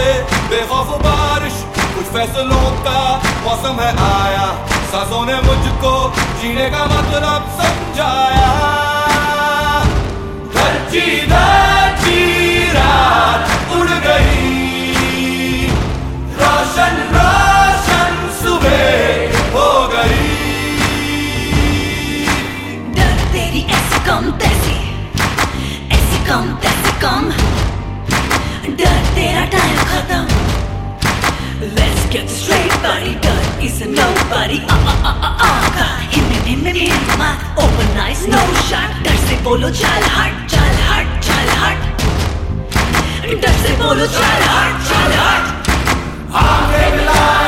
बेखौफ बारिश, कुछ फैसलों का मौसम है आया। सांसों ने मुझको जीने का मतलब समझाया। धरती धरती रात उड़ गई, रोशन रोशन सुबह हो गई। डर तेरी ऐसी कम तैसी, ऐसी कम तैसी कम, डर तेरा टाइम खत्म। Let's get straight buddy, डर is a nobody. हिम्मत, open eyes, no shot. डर से बोलो चल हट, चल हट, चल हट। डर से बोलो चल हट, चल हट। आंखें मिलाए